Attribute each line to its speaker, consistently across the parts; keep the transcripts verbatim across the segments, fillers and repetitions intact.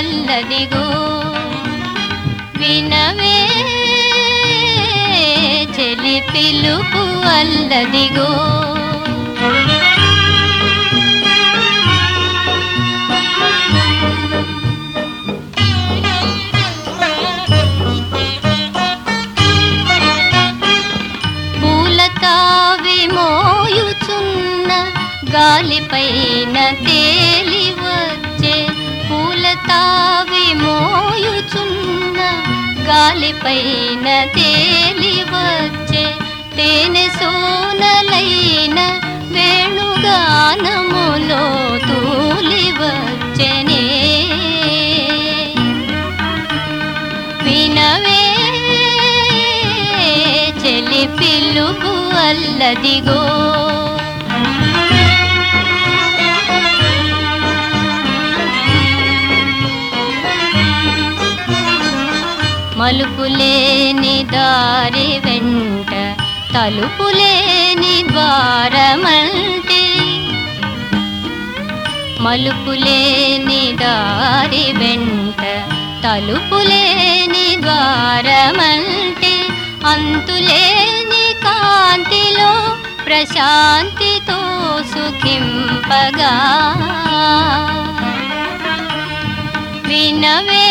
Speaker 1: అల్లదిగో వినవే చెలి పిలుపు అల్లదిగో పూలతావి మోయుచున్న గాలిపైన తేలి వచ్చే పూలతావి మోయుచున్న గాలిపైన తేలి వచ్చే తేనె సోనలైన వేణుగానములో తూలి వచ్చెనే వినవే చెలి పిలుపు అల్లదిగో మలుపులేని దారి వెంట తలుపులేని ద్వారమంటే మలుపులేని దారి వెంట తలుపులేని ద్వారమంటే అంతులేని కాంతిలో ప్రశాంతితో సుఖింపగా వినవే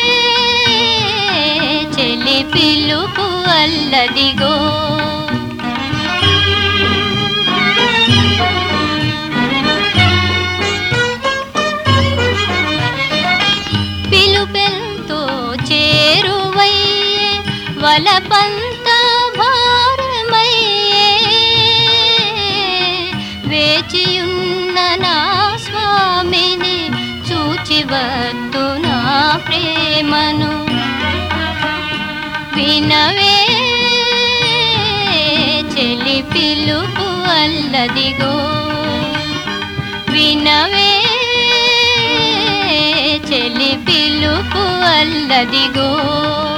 Speaker 1: చెలి పిలుపు అల్లదిగో పిలుపెంతో చేరువయ్యే వలపంత భారమయ్యే వేచియున్న నా స్వామిని చూచివద్దు నా ప్రేమను వినవే చెలి పిలుపు అల్లదిగో వినవే చెలి పిలుపు అల్లదిగో